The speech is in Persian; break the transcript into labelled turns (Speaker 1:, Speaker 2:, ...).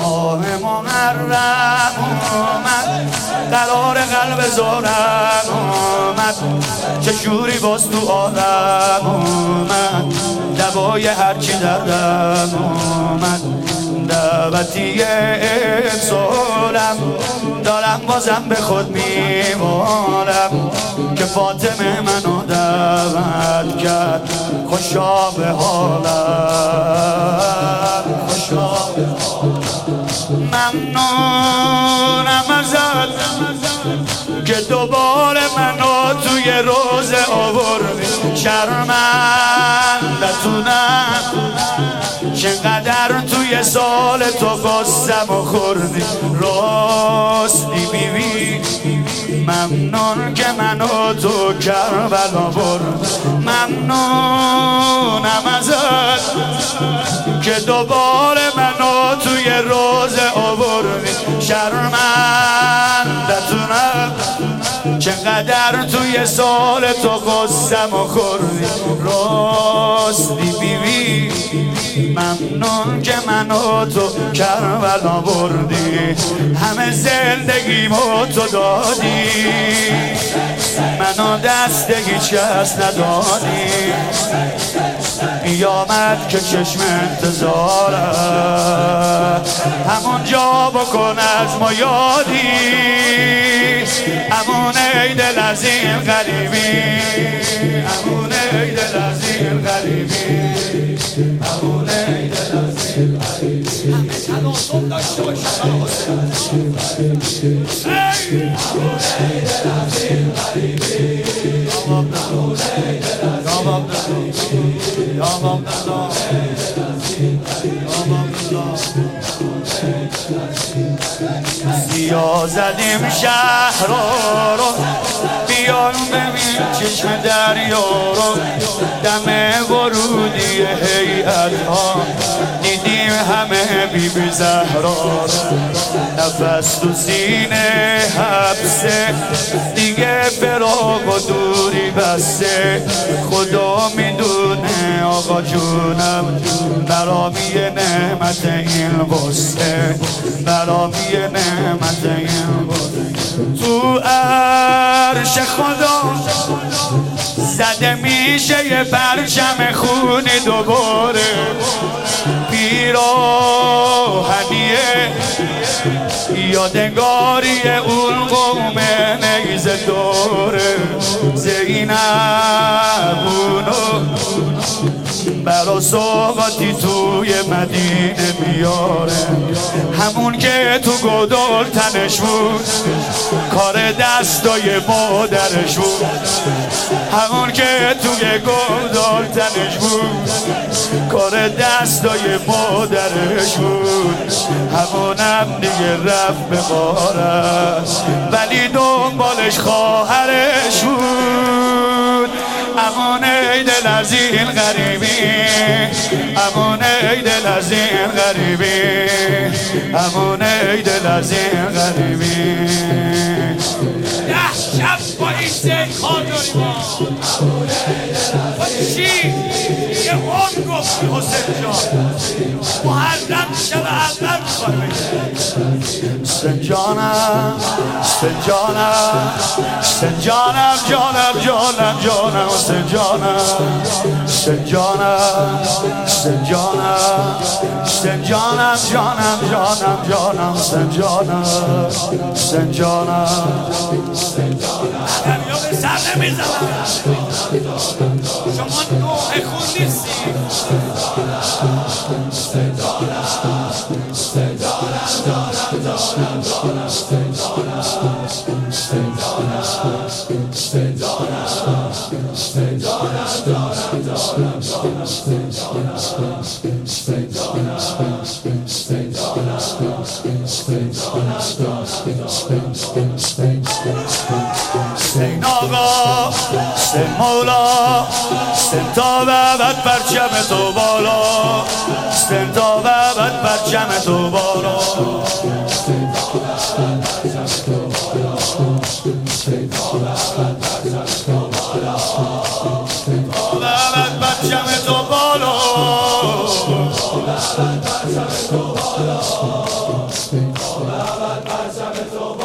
Speaker 1: ماه محرم اومد قرار قلب زارم اومد چه شوری باز تو عالم اومد دوای هرچی دردم اومد دعوتی امسالم دارم بازم به خود میمالم که فاطمه منو دعوت کرد خوشا به حالم خوشا به حالم ممنونم ازت که دوباره منو توی روزه آوردی شرمندتونم چقدر توی سال تو قصم و خوردی راستی بیبی ممنون که منو تو کربلا برد ممنونم ازت که دوباره منو توی روزه آوردی شرمندتونم چقدر توی سال تو قصم و خوردی راستی بیبی ممنون که منو تو کربلا بردی همه زندگیمو تو دادی منو دست هیچ کس ندادی قیامت که چشم انتظاره همون جا بکن از ما یادی همون ای دل از این غریبی همون ای دل از این غریبی همون ای دل از این غریبی همه تلاطم داشته باشم همون ای دل از این غریبی همون ای دل از سیا زدیم شهر رو بیان ببین چشم دریا رو دم ورودی هیئت ها دیدیم همه بیبی زهرا نفس تو سینه حبسه دیگه فراق و دوری بسته خدا میدونه آقا جونم برامی نعمت این بسته برامی نعمت این بسته تو عرش خدا زده میشه یه پرچم خونی دوباره پیراهنیه یادگاری اون قوم نیزه دوره زینبونو برا سوقاتی توی مدینه بیاره همون که تو گودال تنش بود کار دستای مادرش بود همون که توی گودال تنش بود کار دستای مادرش بود همونم دیگه رفت به غارت ولی دنبالش خواهرش بود امان ای دل از این غریبی امان ای دل از این غریبی امان ای دل از این غریبی شب با این سه کار داریم با چی؟ یه اون گفتی حسین جان محرم شب اول میخواه سنجانم سنجانم سنجانم جانم جانم جانم سنجانم سنجانم سنجانم سنجانم جانم جانم جانم سنجانم سنجانم یا به سر نمیزنم شما نوح خون نیستی سین آقا سین مولا سین تا بعد پرچم تو بالا سین تا بعد پرچم تو بالا بعد پرچم تو بالا پرچم تو بالا، پرچم تو